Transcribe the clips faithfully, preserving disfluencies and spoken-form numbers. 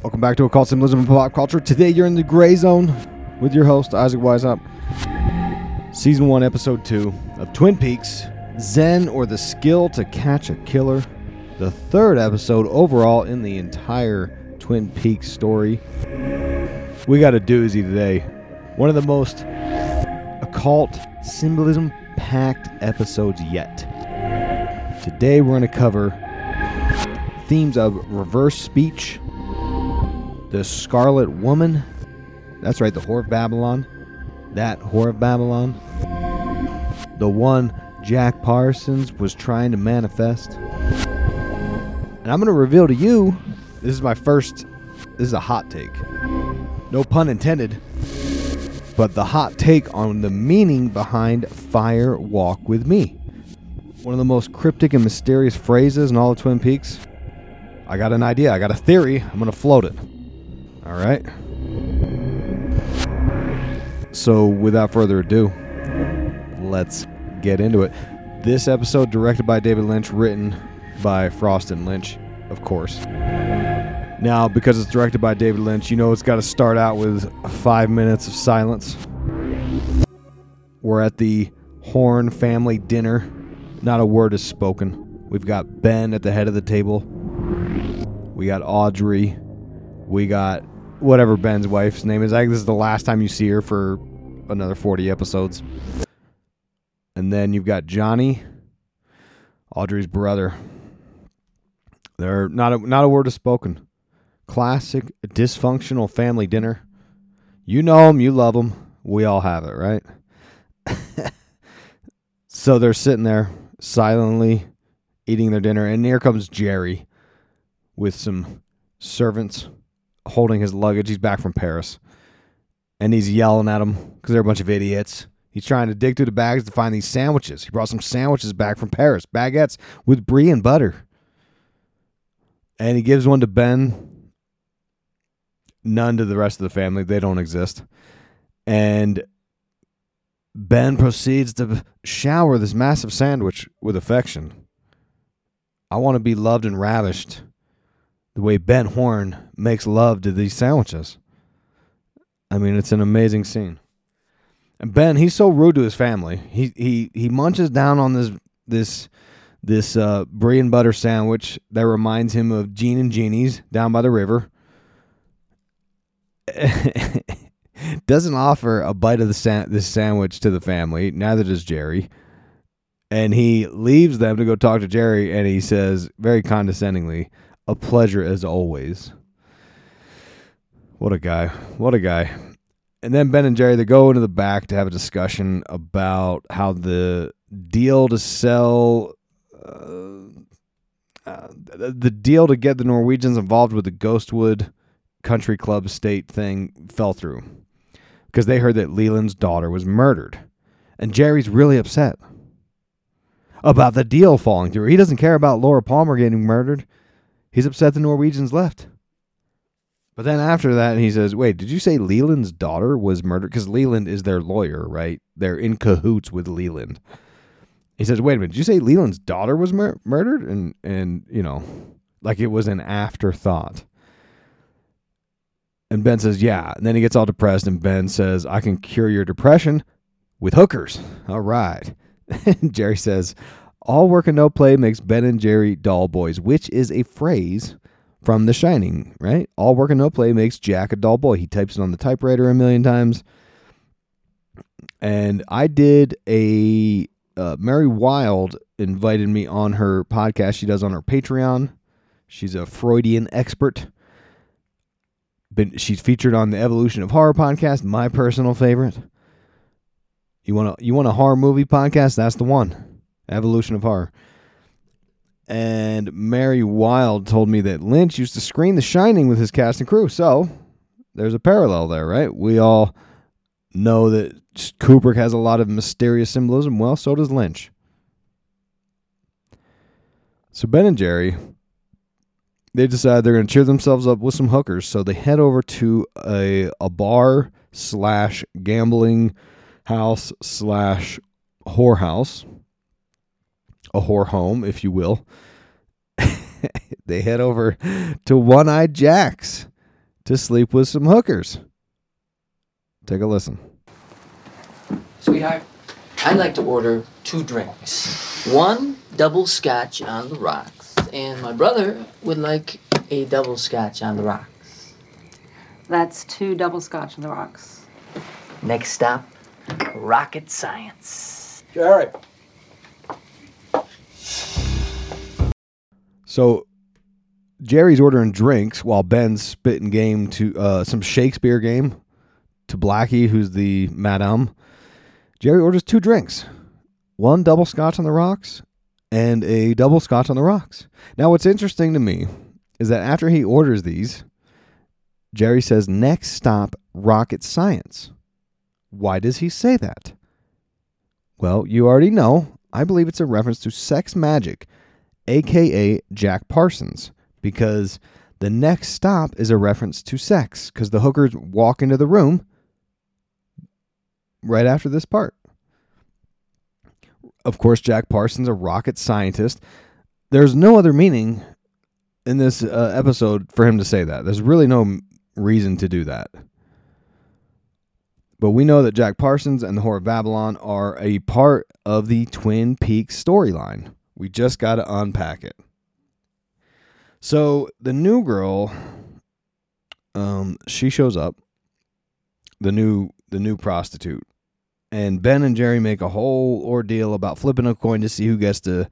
Welcome back to Occult Symbolism and Pop Culture. Today you're in the gray zone with your host, Isaac Weishaupt. Season one, Episode two of Twin Peaks, Zen or the Skill to Catch a Killer. The third episode overall in the entire Twin Peaks story. We got a doozy today. One of the most occult symbolism-packed episodes yet. Today we're going to cover themes of reverse speech, the Scarlet Woman, that's right, the Whore of Babylon, that Whore of Babylon, the one Jack Parsons was trying to manifest. And I'm going to reveal to you, this is my first, this is a hot take. No pun intended, but the hot take on the meaning behind Fire Walk With Me. One of the most cryptic and mysterious phrases in all of Twin Peaks. I got an idea, I got a theory, I'm going to float it. All right. So without further ado, let's get into it. This episode directed by David Lynch, written by Frost and Lynch, of course. Now, because it's directed by David Lynch, you know it's got to start out with five minutes of silence. We're at the Horn family dinner. Not a word is spoken. We've got Ben at the head of the table. We got Audrey. We got whatever Ben's wife's name is. I think this is the last time you see her for another forty episodes. And then you've got Johnny, Audrey's brother. They're not a, not a word is spoken. Classic dysfunctional family dinner. You know them, you love them. We all have it, right? So they're sitting there silently eating their dinner, and here comes Jerry with some servants holding his luggage. He's back from Paris, and he's yelling at them because they're a bunch of idiots. He's trying to dig through the bags to find these sandwiches. He brought some sandwiches back from Paris, baguettes with brie and butter, and he gives one to Ben, none to the rest of the family. They don't exist. And Ben proceeds to shower this massive sandwich with affection. I want to be loved and ravished the way Ben Horn makes love to these sandwiches. I mean, it's an amazing scene. And Ben, he's so rude to his family. He he he munches down on this this this uh, brie and butter sandwich that reminds him of Gene and Jeannie's down by the river. Doesn't offer a bite of the sa- this sandwich to the family. Neither does Jerry. And he leaves them to go talk to Jerry, and he says very condescendingly, "A pleasure as always." What a guy. What a guy. And then Ben and Jerry, they go into the back to have a discussion about how the deal to sell, uh, uh, the deal to get the Norwegians involved with the Ghostwood Country Club estate thing fell through because they heard that Leland's daughter was murdered. And Jerry's really upset about the deal falling through. He doesn't care about Laura Palmer getting murdered. He's upset the Norwegians left. But then after that, he says, wait, did you say Leland's daughter was murdered? Because Leland is their lawyer, right? They're in cahoots with Leland. He says, wait a minute, did you say Leland's daughter was mur- murdered? And, and, you know, like it was an afterthought. And Ben says, yeah. And then he gets all depressed, and Ben says, I can cure your depression with hookers. All right. And Jerry says, all work and no play makes Ben and Jerry dull boys, which is a phrase from The Shining, right? All work and no play makes Jack a dull boy. He types it on the typewriter a million times. And I did a, uh, Mary Wild invited me on her podcast she does on her Patreon. She's a Freudian expert. Been, she's featured on the Evolution of Horror podcast, my personal favorite. You want a, you want a horror movie podcast? That's the one. Evolution of Horror. And Mary Wild told me that Lynch used to screen The Shining with his cast and crew. So there's a parallel there, right? We all know that Kubrick has a lot of mysterious symbolism. Well, so does Lynch. So Ben and Jerry, they decide they're going to cheer themselves up with some hookers. So they head over to a, a bar slash gambling house slash whorehouse. A whore home, if you will. They head over to One-Eyed Jack's. to sleep with some hookers. Take a listen. Sweetheart, I'd like to order two drinks. One double scotch on the rocks, and my brother would like a double scotch on the rocks. That's two double scotch on the rocks. Next stop, rocket science. Jerry. So Jerry's ordering drinks while Ben's spitting game to uh, some Shakespeare game to Blackie, who's the madame. Jerry orders two drinks. One double scotch on the rocks and a double scotch on the rocks. Now, what's interesting to me is that after he orders these, Jerry says, next stop, rocket science. Why does he say that? Well, you already know. I believe it's a reference to Sex Magic, a k a. Jack Parsons, because the next stop is a reference to sex, because the hookers walk into the room right after this part. Of course, Jack Parsons, a rocket scientist. There's no other meaning in this uh, episode for him to say that. There's really no reason to do that. But we know that Jack Parsons and the Whore of Babylon are a part of the Twin Peaks storyline. We just got to unpack it. So the new girl, um, she shows up, the new the new prostitute, and Ben and Jerry make a whole ordeal about flipping a coin to see who gets to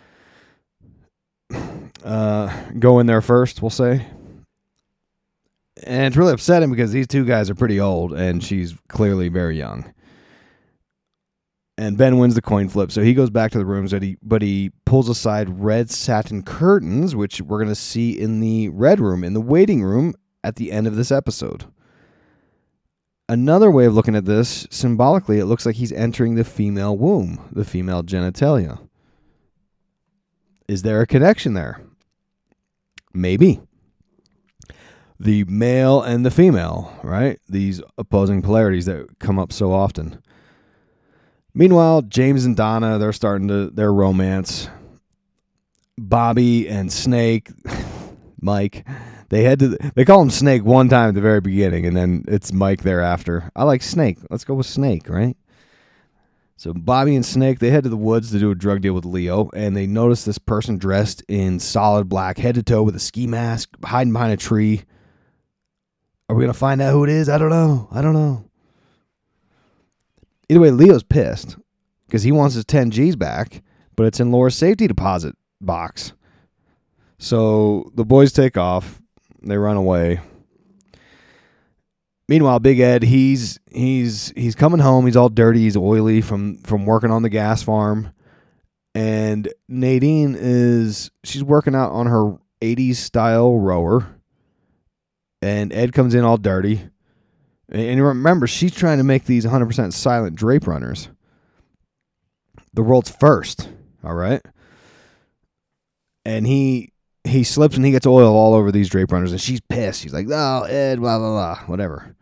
uh, go in there first, we'll say. And it's really upsetting because these two guys are pretty old, and she's clearly very young. And Ben wins the coin flip, so he goes back to the rooms, but he, but he pulls aside red satin curtains, which we're going to see in the red room, in the waiting room at the end of this episode. Another way of looking at this, symbolically, it looks like he's entering the female womb, the female genitalia. Is there a connection there? Maybe. The male and the female, right? These opposing polarities that come up so often. Meanwhile, James and Donna, they're starting to their romance. Bobby and Snake, Mike, they had to they call him Snake one time at the very beginning, and then it's Mike thereafter. I like Snake. Let's go with Snake, right? So Bobby and Snake, they head to the woods to do a drug deal with Leo, and they notice this person dressed in solid black, head to toe, with a ski mask, hiding behind a tree. Are we going to find out who it is? I don't know. I don't know. Either way, Leo's pissed because he wants his ten G's back, but it's in Laura's safety deposit box. So the boys take off. They run away. Meanwhile, Big Ed, he's he's he's coming home. He's all dirty. He's oily from, from working on the gas farm. And Nadine is, she's working out on her eighties style rower. And Ed comes in all dirty. And remember, she's trying to make these one hundred percent silent drape runners the world's first, all right? And he he slips and he gets oil all over these drape runners, and she's pissed. She's like, oh, Ed, blah, blah, blah, whatever.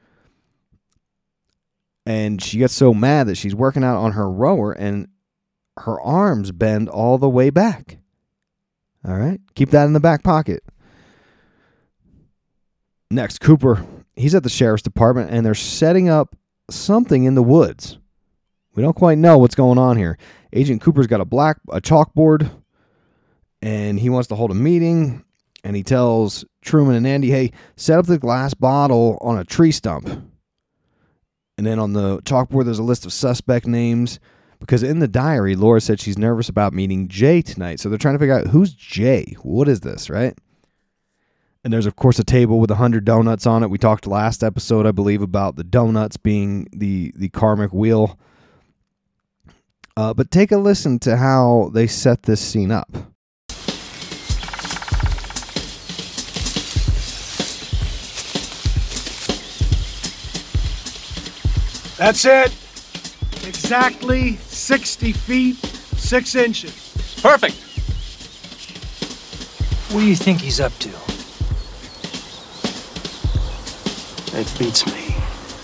And she gets so mad that she's working out on her rower, and her arms bend all the way back. All right? Keep that in the back pocket. Next, Cooper. He's at the sheriff's department, and they're setting up something in the woods. We don't quite know what's going on here. Agent Cooper's got a black a chalkboard, and he wants to hold a meeting, and he tells Truman and Andy, hey, set up the glass bottle on a tree stump. And then on the chalkboard, there's a list of suspect names, because in the diary, Laura said she's nervous about meeting Jay tonight. So they're trying to figure out, who's Jay? What is this, right? And there's, of course, a table with one hundred donuts on it. We talked last episode, I believe, about the donuts being the, the karmic wheel. Uh, but take a listen to how they set this scene up. That's it. Exactly sixty feet, six inches. Perfect. What do you think he's up to? That beats me.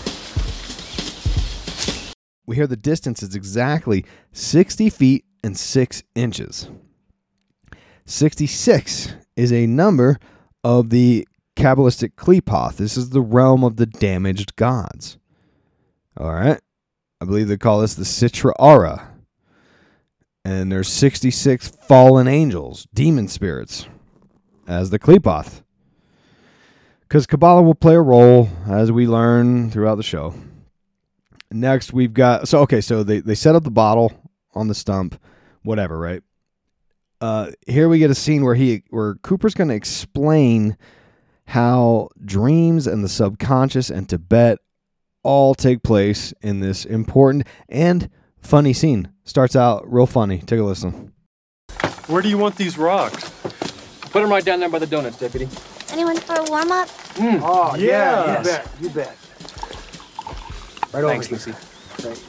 We hear the distance is exactly sixty feet and six inches. sixty-six is a number of the Kabbalistic Qliphoth. This is the realm of the damaged gods. All right. I believe they call this the Sitra Ahra. And there's sixty-six fallen angels, demon spirits, as the Qliphoth. Because Kabbalah will play a role, as we learn throughout the show. Next, we've got... So, okay, so they, they set up the bottle on the stump. Whatever, right? Uh, here we get a scene where he, where Cooper's going to explain how dreams and the subconscious and Tibet all take place in this important and funny scene. Starts out real funny. Take a listen. Where do you want these rocks? Put them right down there by the donuts, Deputy. Anyone for a warm-up? Mm. Oh, yeah, yes. you bet, you bet. Right Thanks, over Lucy. Right.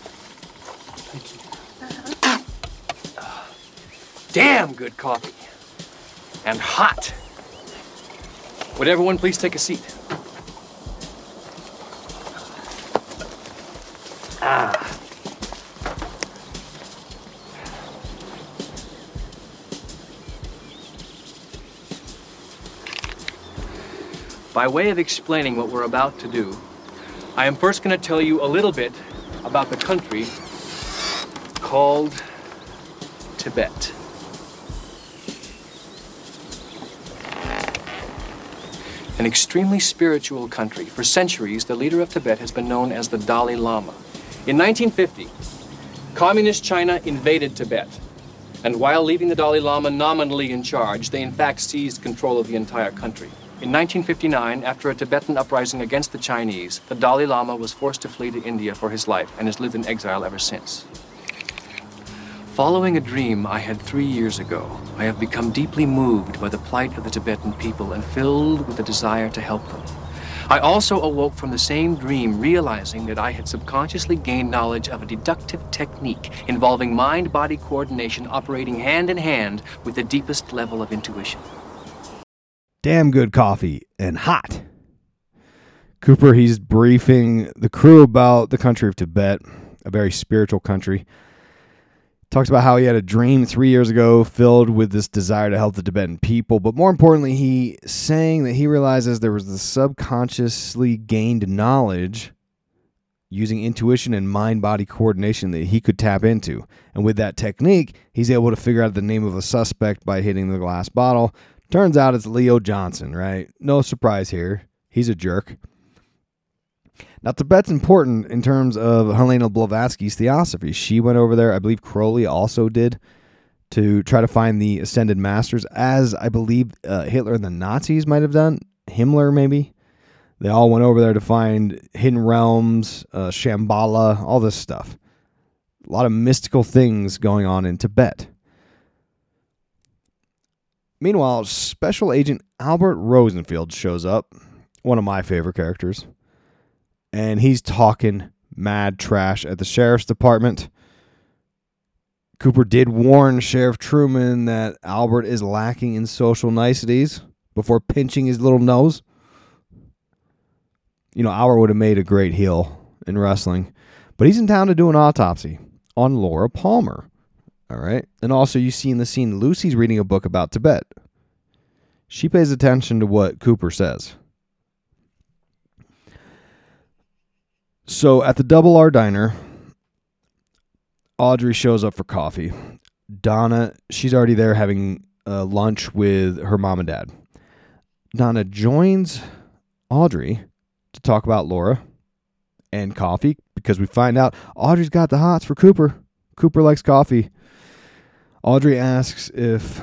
Damn good coffee. And hot. Would everyone please take a seat? Ah. By way of explaining what we're about to do, I am first going to tell you a little bit about the country called Tibet. An extremely spiritual country. For centuries, the leader of Tibet has been known as the Dalai Lama. In nineteen fifty, Communist China invaded Tibet. And while leaving the Dalai Lama nominally in charge, they in fact seized control of the entire country. In nineteen fifty-nine, after a Tibetan uprising against the Chinese, the Dalai Lama was forced to flee to India for his life and has lived in exile ever since. Following a dream I had three years ago, I have become deeply moved by the plight of the Tibetan people and filled with a desire to help them. I also awoke from the same dream, realizing that I had subconsciously gained knowledge of a deductive technique involving mind-body coordination operating hand in hand with the deepest level of intuition. Damn good coffee and hot. Cooper, he's briefing the crew about the country of Tibet, a very spiritual country. Talks about how he had a dream three years ago filled with this desire to help the Tibetan people. But more importantly, he saying that he realizes there was the subconsciously gained knowledge using intuition and mind-body coordination that he could tap into. And with that technique, he's able to figure out the name of a suspect by hitting the glass bottle. Turns out it's Leo Johnson, right? No surprise here. He's a jerk. Now, Tibet's important in terms of Helena Blavatsky's theosophy. She went over there, I believe Crowley also did, to try to find the Ascended Masters, as I believe uh, Hitler and the Nazis might have done. Himmler, maybe. They all went over there to find hidden realms, uh, Shambhala, all this stuff. A lot of mystical things going on in Tibet. Meanwhile, Special Agent Albert Rosenfield shows up, one of my favorite characters. And he's talking mad trash at the sheriff's department. Cooper did warn Sheriff Truman that Albert is lacking in social niceties before pinching his little nose. You know, Albert would have made a great heel in wrestling. But he's in town to do an autopsy on Laura Palmer. All right. And also you see in the scene, Lucy's reading a book about Tibet. She pays attention to what Cooper says. So at the Double R Diner, Audrey shows up for coffee. Donna, she's already there having uh, lunch with her mom and dad. Donna joins Audrey to talk about Laura and coffee because we find out Audrey's got the hots for Cooper. Cooper likes coffee. Audrey asks if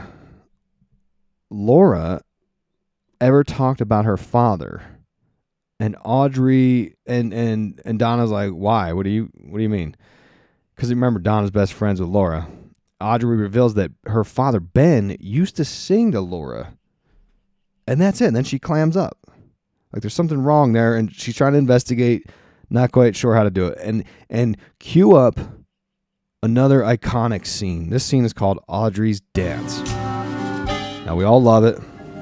Laura ever talked about her father. And Audrey and, and, and Donna's like, why? What do you what do you mean? Because remember, Donna's best friends with Laura. Audrey reveals that her father, Ben, used to sing to Laura. And that's it. And then she clams up. Like there's something wrong there. And she's trying to investigate. Not quite sure how to do it. And, and cue up another iconic scene. This scene is called Audrey's Dance. Now, we all love it.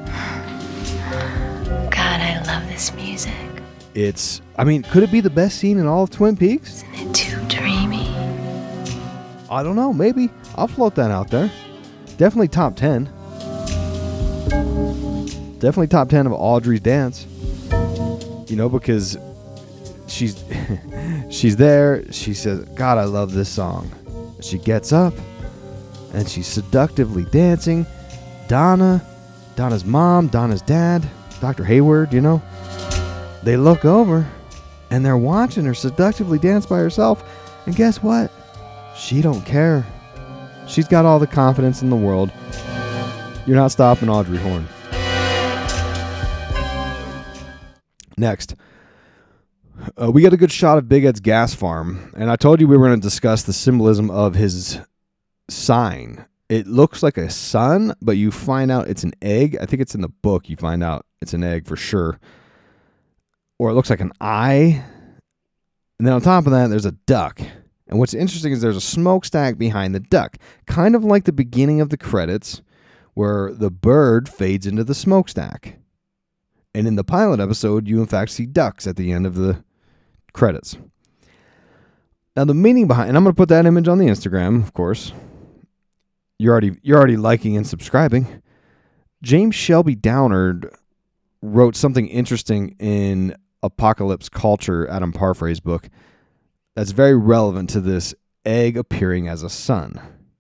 God, I love this music. It's, I mean, could it be the best scene in all of Twin Peaks? Isn't it too dreamy? I don't know. Maybe. I'll float that out there. Definitely top ten. definitely top ten of Audrey's dance. You know, because she's she's there. She says, God, I love this song. She gets up and she's seductively dancing. Donna, Donna's mom, Donna's dad, Doctor Hayward, you know, they look over and they're watching her seductively dance by herself. And guess what? She don't care. She's got all the confidence in the world. You're not stopping Audrey Horne. Next, uh, we get a good shot of Big Ed's gas farm. And I told you we were going to discuss the symbolism of his sign. It looks like a sun, but you find out it's an egg. I think it's in the book. You find out it's an egg for sure. Or it looks like an eye. And then on top of that, there's a duck. And what's interesting is there's a smokestack behind the duck. Kind of like the beginning of the credits where the bird fades into the smokestack. And in the pilot episode, you in fact see ducks at the end of the credits. Now the meaning behind, and I'm going to put that image on the Instagram, of course. You're already you're already liking and subscribing. James Shelby Downard wrote something interesting in Apocalypse Culture, Adam Parfrey's book, that's very relevant to this egg appearing as a sun.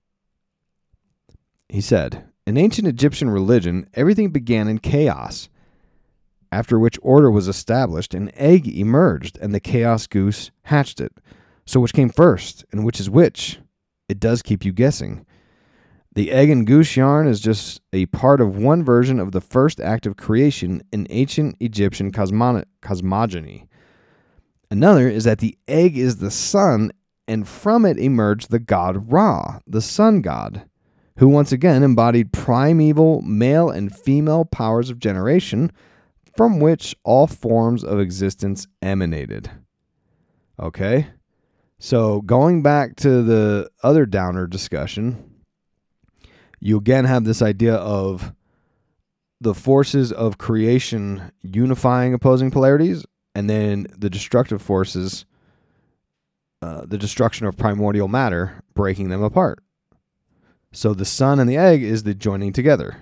He said, in ancient Egyptian religion, everything began in chaos, after which order was established, an egg emerged, and the chaos goose hatched it. So which came first, and which is which? It does keep you guessing. The egg and goose yarn is just a part of one version of the first act of creation in ancient Egyptian cosmo- cosmogony. Another is that the egg is the sun, and from it emerged the god Ra, the sun god, who once again embodied primeval male and female powers of generation, from which all forms of existence emanated. Okay? So going back to the other Downer discussion, you again have this idea of the forces of creation unifying opposing polarities, and then the destructive forces, uh, the destruction of primordial matter, breaking them apart. So the sun and the egg is the joining together.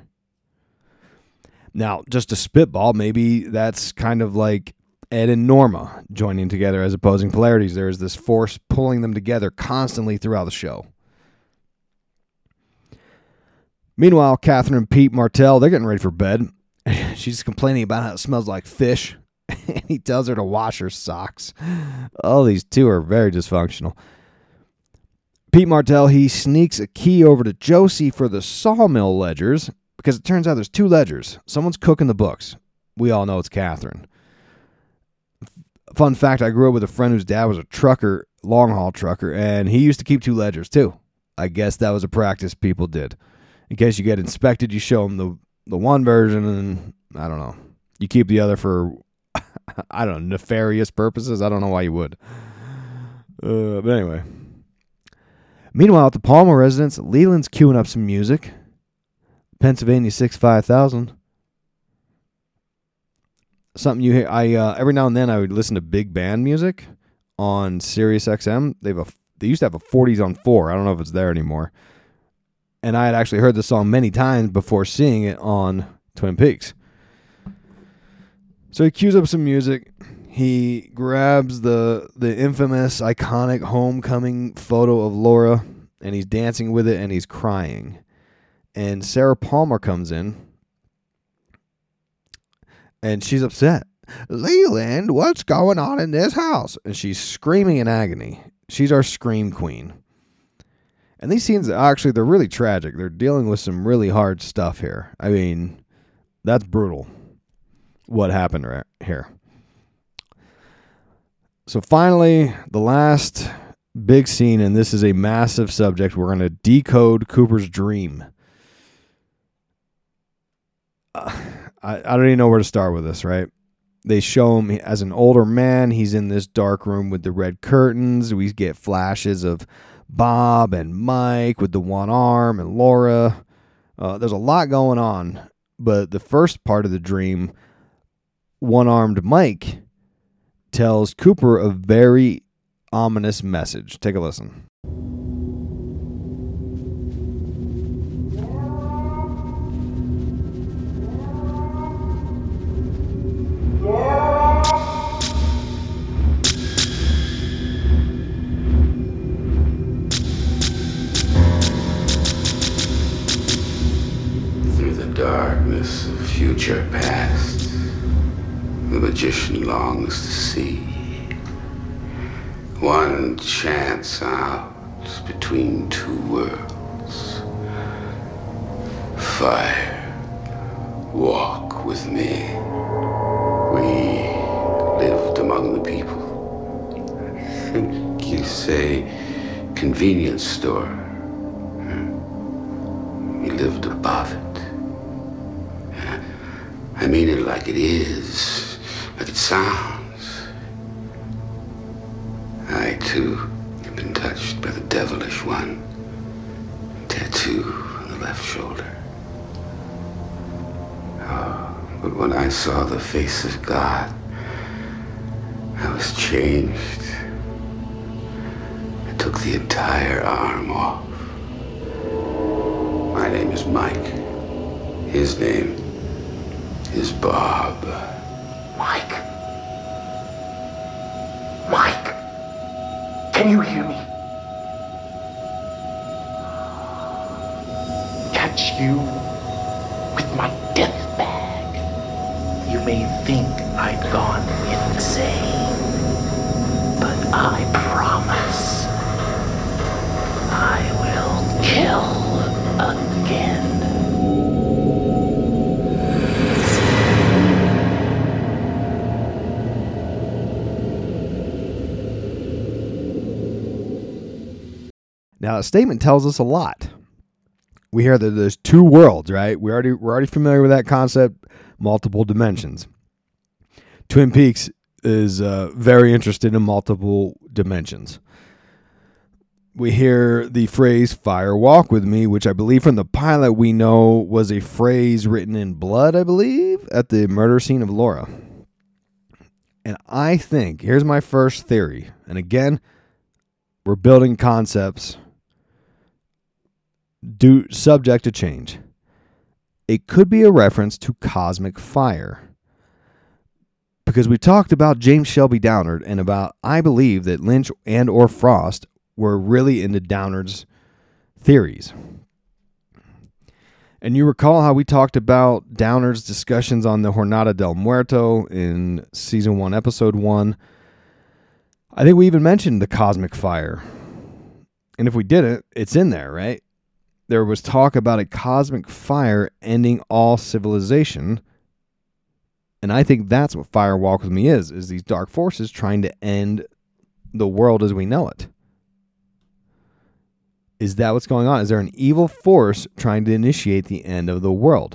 Now, just to spitball, maybe that's kind of like Ed and Norma joining together as opposing polarities. There is this force pulling them together constantly throughout the show. Meanwhile, Catherine and Pete Martell, they're getting ready for bed. She's complaining about how it smells like fish. And he tells her to wash her socks. Oh, these two are very dysfunctional. Pete Martell, he sneaks a key over to Josie for the sawmill ledgers, because it turns out there's two ledgers. Someone's cooking the books. We all know it's Catherine. Fun fact, I grew up with a friend whose dad was a trucker, long-haul trucker, and he used to keep two ledgers too. I guess that was a practice people did. In case you get inspected, you show them the, the one version, and I don't know. You keep the other for, I don't know, nefarious purposes. I don't know why you would. Uh, but anyway. Meanwhile, at the Palmer residence, Leland's queuing up some music. Pennsylvania six five thousand. Something you hear. I uh, every now and then I would listen to big band music on Sirius X M. They have a they used to have a forties on four. I don't know if it's there anymore. And I had actually heard the song many times before seeing it on Twin Peaks. So he cues up some music. He grabs the the infamous, iconic homecoming photo of Laura, and he's dancing with it, and he's crying. And Sarah Palmer comes in, and she's upset. Leland, what's going on in this house? And she's screaming in agony. She's our scream queen. And these scenes, actually, they're really tragic. They're dealing with some really hard stuff here. I mean, that's brutal, what happened right here. So finally, the last big scene, and this is a massive subject. We're going to decode Cooper's dream. Uh, I, I don't even know where to start with this, right? They show him as an older man. He's in this dark room with the red curtains. We get flashes of Bob and Mike with the one arm and Laura. Uh, there's a lot going on. But the first part of the dream, one-armed Mike tells Cooper a very ominous message. Take a listen. darkness of future past, the magician longs to see. One chance out between two worlds. Fire, walk with me. We lived among the people. I think you say convenience store. We lived above it. I mean it like it is, like it sounds. I, too, have been touched by the devilish one. Tattoo on the left shoulder. Oh, but when I saw the face of God, I was changed. I took the entire arm off. My name is Mike. His name is Bob. Mike? Mike? Can you hear me? Catch you with my death bag. You may think I've gone insane, but I promise I will kill again. Now, the statement tells us a lot. We hear that there's two worlds, right? We already we're already familiar with that concept, multiple dimensions. Twin Peaks is uh, very interested in multiple dimensions. We hear the phrase "fire walk with me," which I believe from the pilot we know was a phrase written in blood, I believe, at the murder scene of Laura. And I think, here's my first theory, and again, we're building concepts do subject to change. It could be a reference to cosmic fire. Because we talked about James Shelby Downard and about, I believe, that Lynch and or Frost were really into Downard's theories. And you recall how we talked about Downard's discussions on the Jornada del Muerto in season one, episode one. I think we even mentioned the cosmic fire. And if we didn't, it's in there, right? There was talk about a cosmic fire ending all civilization. And I think that's what Fire Walk With Me is, is these dark forces trying to end the world as we know it. Is that what's going on? Is there an evil force trying to initiate the end of the world?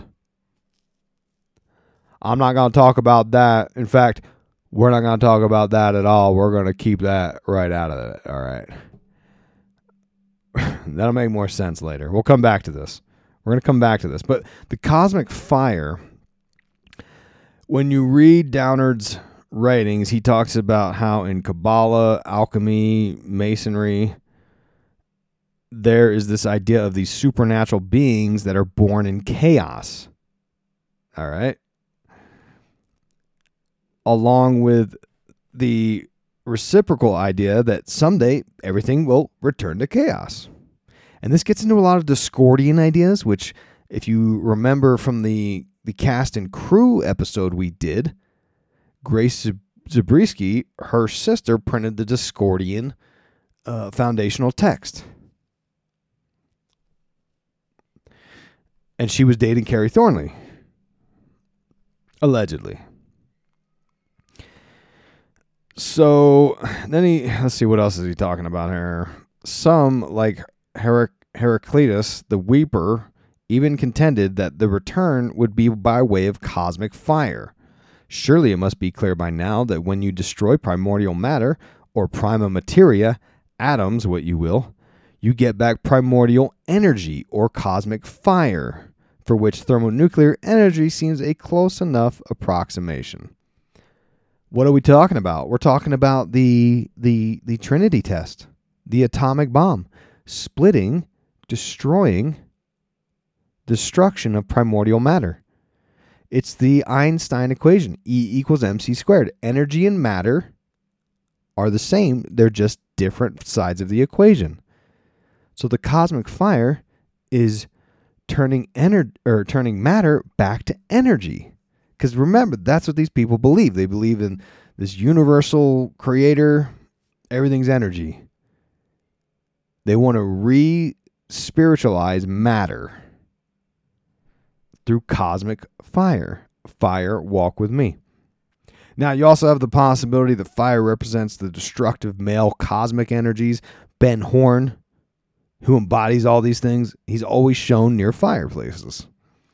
I'm not going to talk about that. In fact, we're not going to talk about that at all. We're going to keep that right out of it. All right. That'll make more sense later. We'll come back to this. We're going to come back to this. But the cosmic fire, when you read Downard's writings, he talks about how in Kabbalah, alchemy, masonry, there is this idea of these supernatural beings that are born in chaos. All right. Along with the reciprocal idea that someday everything will return to chaos. And this gets into a lot of Discordian ideas, which, if you remember from the, the cast and crew episode we did, Grace Zabriskie, her sister, printed the Discordian uh, foundational text. And she was dating Carrie Thornley. Allegedly. So, then he, let's see, what else is he talking about here? Some, like Herac- Heraclitus, the Weeper, even contended that the return would be by way of cosmic fire. Surely it must be clear by now that when you destroy primordial matter, or prima materia, atoms, what you will, you get back primordial energy, or cosmic fire, for which thermonuclear energy seems a close enough approximation. What are we talking about? We're talking about the the the Trinity test, the atomic bomb, splitting, destroying, destruction of primordial matter. It's the Einstein equation, E equals mc squared. Energy and matter are the same. They're just different sides of the equation. So the cosmic fire is turning ener- or turning matter back to energy. Because remember, that's what these people believe. They believe in this universal creator. Everything's energy. They want to re-spiritualize matter through cosmic fire. Fire, walk with me. Now, you also have the possibility that fire represents the destructive male cosmic energies. Ben Horn, who embodies all these things, he's always shown near fireplaces.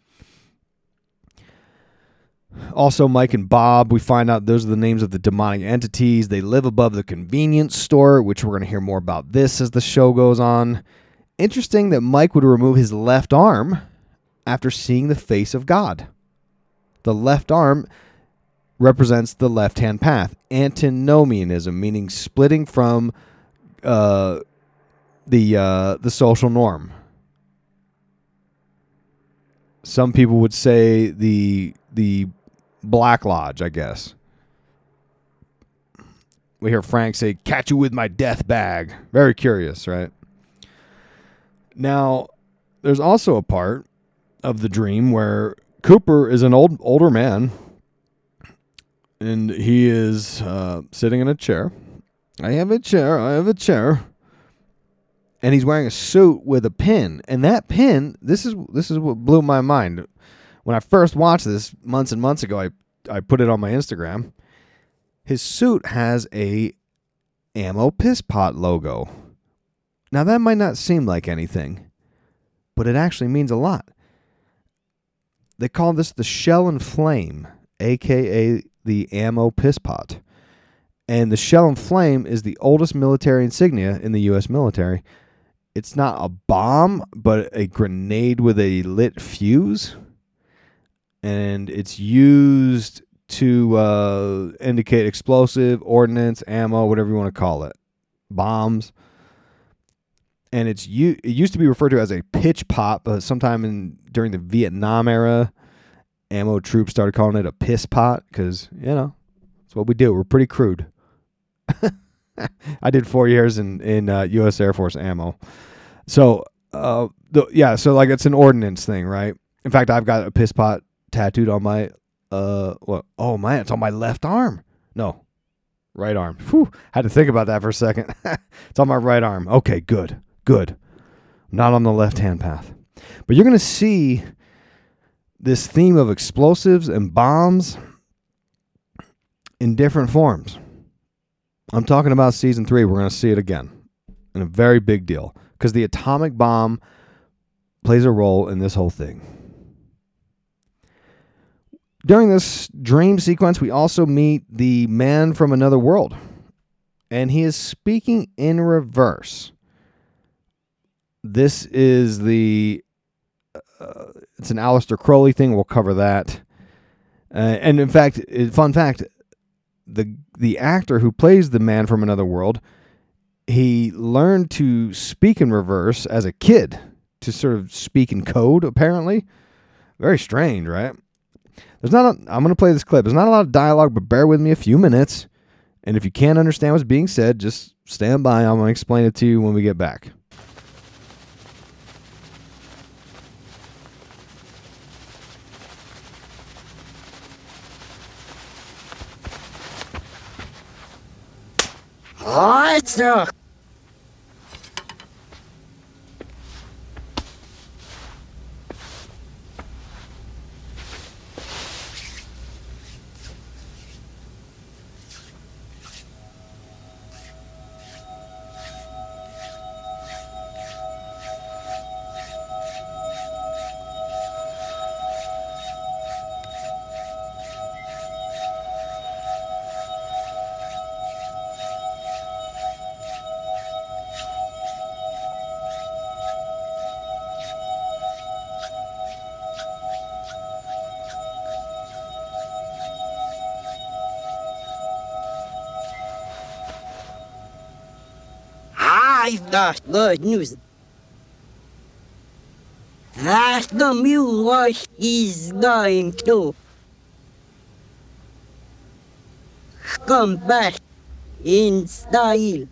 Also, Mike and Bob, we find out those are the names of the demonic entities. They live above the convenience store, which we're going to hear more about this as the show goes on. Interesting that Mike would remove his left arm after seeing the face of God. The left arm represents the left-hand path. Antinomianism, meaning splitting from uh, the uh, the social norm. Some people would say the the Black Lodge, I guess. We hear Frank say, "Catch you with my death bag." Very curious, right? Now, there's also a part of the dream where Cooper is an old older man, and he is uh, sitting in a chair. I have a chair. I have a chair. And he's wearing a suit with a pin. And that pin, this is this is what blew my mind. When I first watched this months and months ago, I, I put it on my Instagram. His suit has a Ammo Piss Pot logo. Now, that might not seem like anything, but it actually means a lot. They call this the Shell and Flame, a k a the Ammo Piss Pot. And the Shell and Flame is the oldest military insignia in the U S military. It's not a bomb, but a grenade with a lit fuse. And it's used to uh, indicate explosive, ordnance, ammo, whatever you want to call it. Bombs. And it's it used to be referred to as a pitch pop, but sometime in during the Vietnam era, ammo troops started calling it a piss pot because, you know, that's what we do. We're pretty crude. I did four years in, in uh, U S Air Force ammo. So, uh, the, yeah, so like it's an ordnance thing, right? In fact, I've got a piss pot tattooed on my, uh, what? Oh, man, it's on my left arm. No, right arm. Whew, had to think about that for a second. It's on my right arm. Okay, good, good. Not on the left-hand path. But you're going to see this theme of explosives and bombs in different forms. I'm talking about season three. We're going to see it again. And a very big deal. Because the atomic bomb plays a role in this whole thing. During this dream sequence, we also meet the man from another world. And he is speaking in reverse. This is the... Uh, it's an Aleister Crowley thing. We'll cover that. Uh, and in fact, fun fact... The the actor who plays the man from another world, he learned to speak in reverse as a kid, to sort of speak in code, apparently. Very strange, right? There's not. A, I'm going to play this clip. There's not a lot of dialogue, but bear with me a few minutes. And if you can't understand what's being said, just stand by. I'm going to explain it to you when we get back. Monster! I've got good news. That the mule is going to come back in style.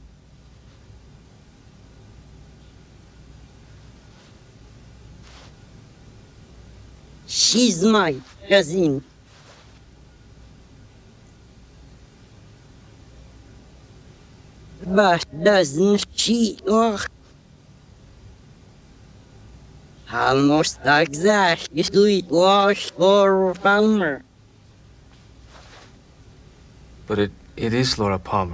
She's my cousin. But doesn't she look almost exactly like Laura Palmer? But it, it is Laura Palmer.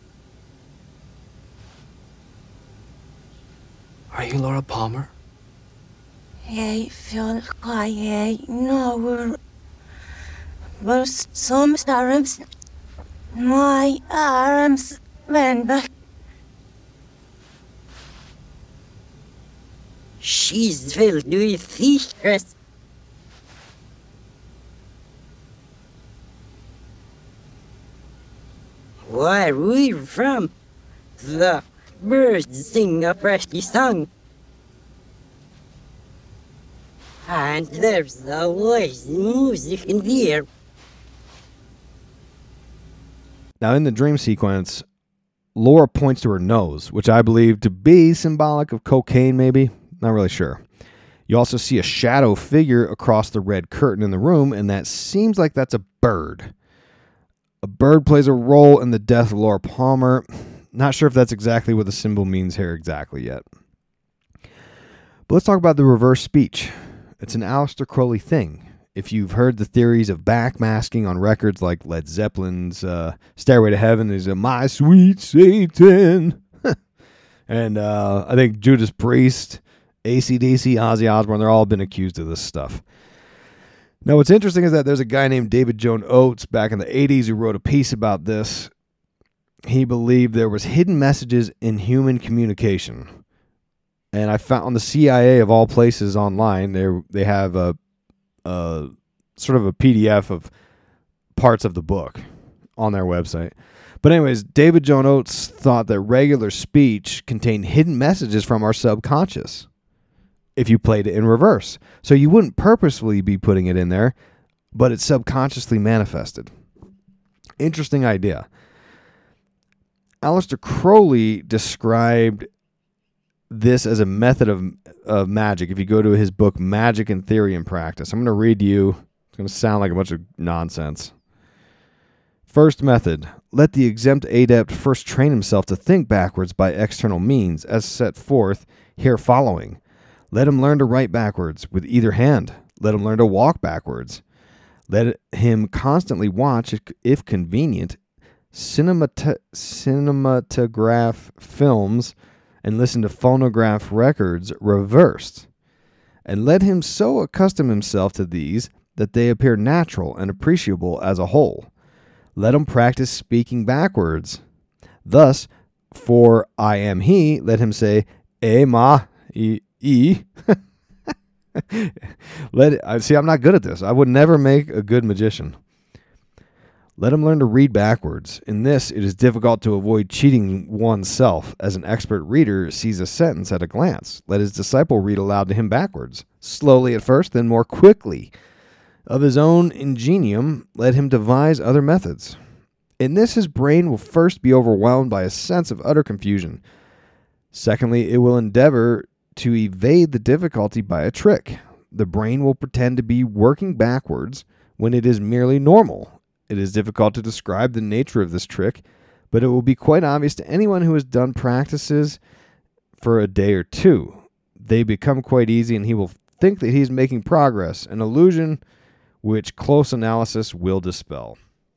Are you Laura Palmer? I feel like I know, but sometimes my arms bend back. She's filled with secrets. Where we're from, the birds sing a pretty song. And there's always music in the air. Now, in the dream sequence, Laura points to her nose, which I believe to be symbolic of cocaine, maybe. Not really sure. You also see a shadow figure across the red curtain in the room, and that seems like that's a bird. A bird plays a role in the death of Laura Palmer. Not sure if that's exactly what the symbol means here exactly yet. But let's talk about the reverse speech. It's an Aleister Crowley thing. If you've heard the theories of backmasking on records like Led Zeppelin's uh, Stairway to Heaven is a My Sweet Satan. and uh, I think Judas Priest, A C D C, Ozzy Osbourne, they're all been accused of this stuff. Now, what's interesting is that there's a guy named David Joan Oates back in the eighties who wrote a piece about this. He believed there was hidden messages in human communication. And I found on the C I A of all places online, they they have a, a sort of a P D F of parts of the book on their website. But anyways, David Joan Oates thought that regular speech contained hidden messages from our subconscious if you played it in reverse. So you wouldn't purposefully be putting it in there, but it subconsciously manifested. Interesting idea. Aleister Crowley described this as a method of, of magic. If you go to his book, Magic in Theory and Practice, I'm going to read you. It's going to sound like a bunch of nonsense. First method. Let the exempt adept first train himself to think backwards by external means, as set forth here following. Let him learn to write backwards with either hand. Let him learn to walk backwards. Let him constantly watch, if convenient, cinemata- cinematograph films and listen to phonograph records reversed. And let him so accustom himself to these that they appear natural and appreciable as a whole. Let him practice speaking backwards. Thus, for I am he, let him say, E ma, e, e. Let it, I see, I'm not good at this. I would never make a good magician. Let him learn to read backwards. In this, it is difficult to avoid cheating oneself, as an expert reader sees a sentence at a glance. Let his disciple read aloud to him backwards, slowly at first, then more quickly. Of his own ingenium, let him devise other methods. In this, his brain will first be overwhelmed by a sense of utter confusion. Secondly, it will endeavor to evade the difficulty by a trick. The brain will pretend to be working backwards when it is merely normal. It is difficult to describe the nature of this trick, but it will be quite obvious to anyone who has done practices for a day or two. They become quite easy, and he will think that he is making progress, an illusion which close analysis will dispel.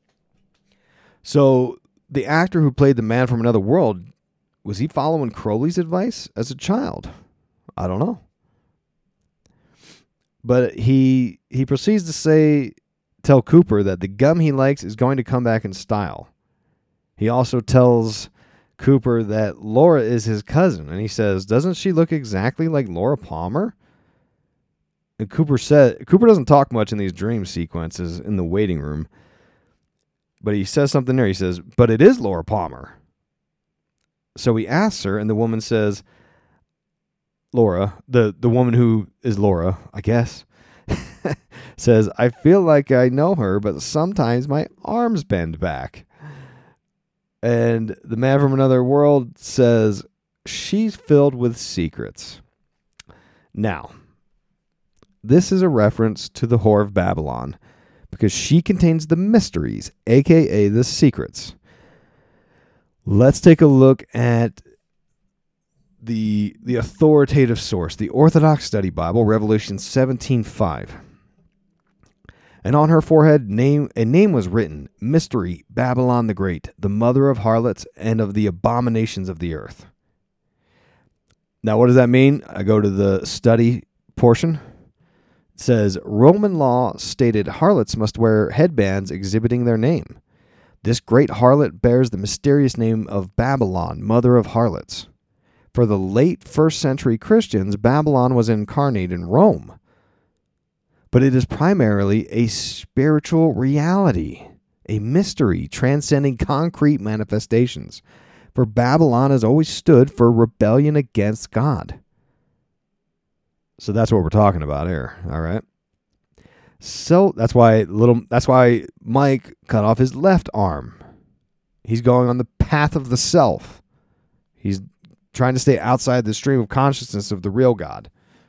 So, the actor who played the man from another world, was he following Crowley's advice as a child? I don't know. But he he proceeds to say, tell Cooper that the gum he likes is going to come back in style. He also tells Cooper that Laura is his cousin, and he says, doesn't she look exactly like Laura Palmer? And Cooper said Cooper doesn't talk much in these dream sequences in the waiting room, but he says something there. He says, but it is Laura Palmer. So he asks her, and the woman says, Laura, the, the woman who is Laura, I guess, says, I feel like I know her, but sometimes my arms bend back. And the man from another world says, she's filled with secrets. Now, this is a reference to the Whore of Babylon because she contains the mysteries, aka the secrets. Let's take a look at the the authoritative source, the Orthodox Study Bible, Revelation seventeen five. And on her forehead name a name was written, Mystery, Babylon the Great, the mother of harlots and of the abominations of the earth. Now, what does that mean? I go to the study portion. It says, Roman law stated harlots must wear headbands exhibiting their name. This great harlot bears the mysterious name of Babylon, mother of harlots. For the late first century Christians, Babylon was incarnate in Rome. But it is primarily a spiritual reality, a mystery transcending concrete manifestations. For Babylon has always stood for rebellion against God. So that's what we're talking about here, all right? So that's why little that's why Mike cut off his left arm. He's going on the path of the self. He's trying to stay outside the stream of consciousness of the real God.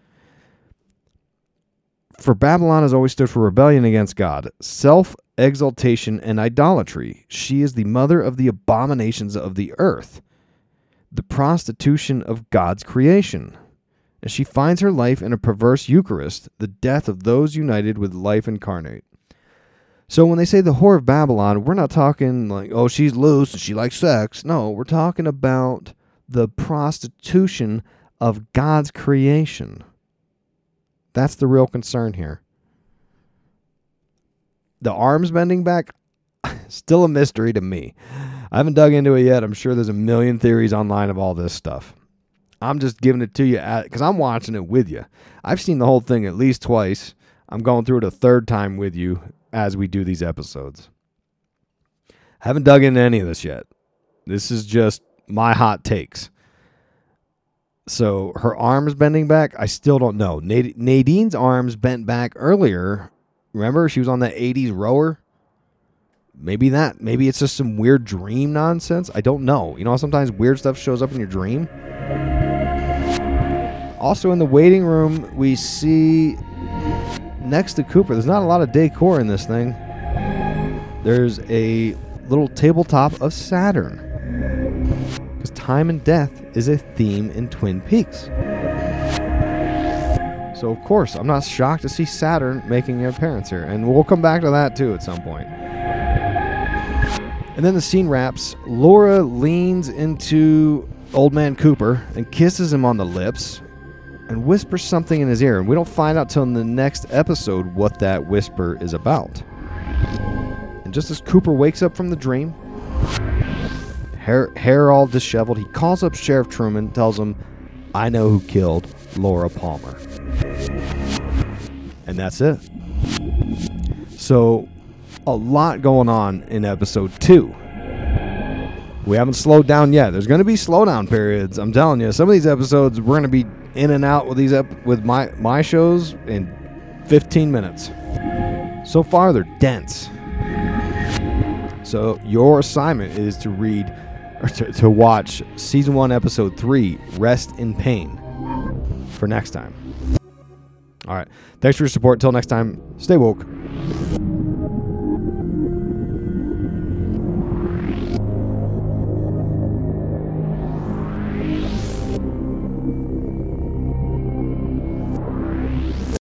For Babylon has always stood for rebellion against God, self-exaltation, and idolatry. She is the mother of the abominations of the earth, the prostitution of God's creation. As she finds her life in a perverse Eucharist, the death of those united with life incarnate. So when they say the Whore of Babylon, we're not talking like, oh, she's loose and she likes sex. No, we're talking about the prostitution of God's creation. That's the real concern here. The arms bending back, still a mystery to me. I haven't dug into it yet. I'm sure there's a million theories online of all this stuff. I'm just giving it to you because I'm watching it with you. I've seen the whole thing at least twice. I'm going through it a third time with you as we do these episodes. Haven't dug into any of this yet. This is just my hot takes. So her arms bending back, I still don't know. Nad- Nadine's arms bent back earlier. Remember, she was on that eighties rower. Maybe that. Maybe it's just some weird dream nonsense. I don't know. You know, sometimes weird stuff shows up in your dream. Also in the waiting room, we see next to Cooper, there's not a lot of decor in this thing. There's a little tabletop of Saturn. Because time and death is a theme in Twin Peaks. So, of course, I'm not shocked to see Saturn making an appearance here. And we'll come back to that, too, at some point. And then the scene wraps. Laura leans into Old Man Cooper and kisses him on the lips and whispers something in his ear. And we don't find out till in the next episode what that whisper is about. And just as Cooper wakes up from the dream, hair, hair all disheveled, he calls up Sheriff Truman, tells him, I know who killed Laura Palmer. And that's it. So, a lot going on in episode two. We haven't slowed down yet. There's going to be slowdown periods. I'm telling you, some of these episodes we're going to be in and out with these ep- with my my shows in fifteen minutes. So far, they're dense. So your assignment is to read or to, to watch season one, episode three, "Rest in Pain," for next time. All right. Thanks for your support. Till next time, stay woke.